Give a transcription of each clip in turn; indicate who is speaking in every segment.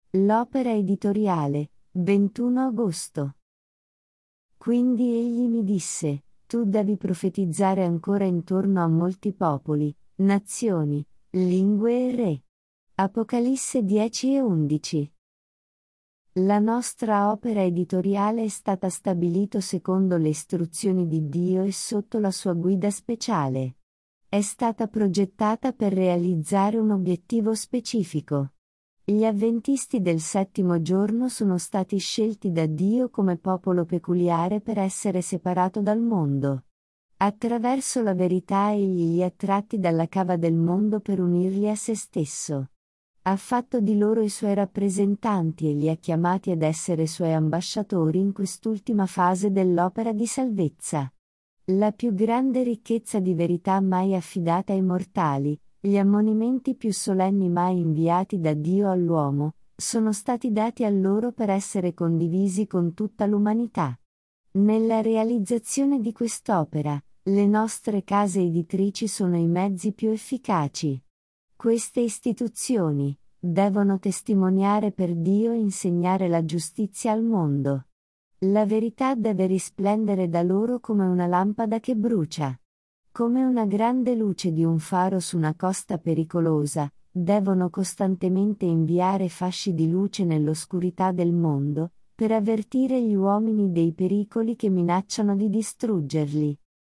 Speaker 1: L'opera editoriale, 21 agosto. Quindi egli mi disse, tu devi profetizzare ancora intorno a molti popoli, nazioni, lingue e re. Apocalisse 10 e 11. La nostra opera editoriale è stata stabilita secondo le istruzioni di Dio e sotto la sua guida speciale. È stata progettata per realizzare un obiettivo specifico. Gli avventisti del settimo giorno sono stati scelti da Dio come popolo peculiare per essere separato dal mondo. Attraverso la verità egli li ha tratti dalla cava del mondo per unirli a se stesso. Ha fatto di loro i suoi rappresentanti e li ha chiamati ad essere suoi ambasciatori in quest'ultima fase dell'opera di salvezza. La più grande ricchezza di verità mai affidata ai mortali, gli ammonimenti più solenni mai inviati da Dio all'uomo, sono stati dati a loro per essere condivisi con tutta l'umanità. Nella realizzazione di quest'opera, le nostre case editrici sono i mezzi più efficaci. Queste istituzioni devono testimoniare per Dio e insegnare la giustizia al mondo. La verità deve risplendere da loro come una lampada che brucia. Come una grande luce di un faro su una costa pericolosa, devono costantemente inviare fasci di luce nell'oscurità del mondo, per avvertire gli uomini dei pericoli che minacciano di distruggerli.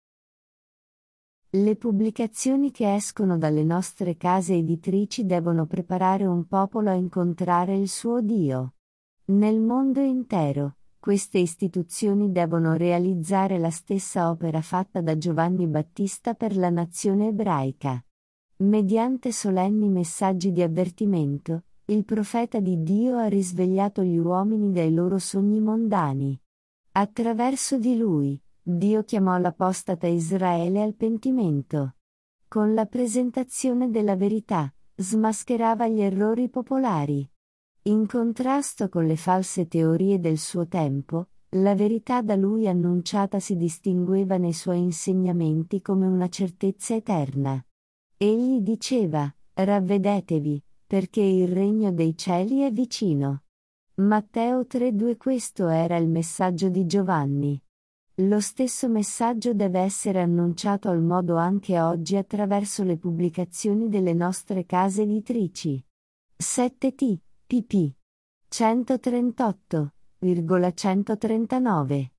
Speaker 1: Le pubblicazioni che escono dalle nostre case editrici devono preparare un popolo a incontrare il suo Dio. Nel mondo intero, queste istituzioni devono realizzare la stessa opera fatta da Giovanni Battista per la nazione ebraica. Mediante solenni messaggi di avvertimento, il profeta di Dio ha risvegliato gli uomini dai loro sogni mondani. Attraverso di lui, Dio chiamò l'apostata Israele al pentimento. Con la presentazione della verità, smascherava gli errori popolari. In contrasto con le false teorie del suo tempo, la verità da lui annunciata si distingueva nei suoi insegnamenti come una certezza eterna. Egli diceva, ravvedetevi, perché il regno dei cieli è vicino. Matteo 3:2. Questo era il messaggio di Giovanni. Lo stesso messaggio deve essere annunciato al modo anche oggi attraverso le pubblicazioni delle nostre case editrici. 7t, pp. 138,139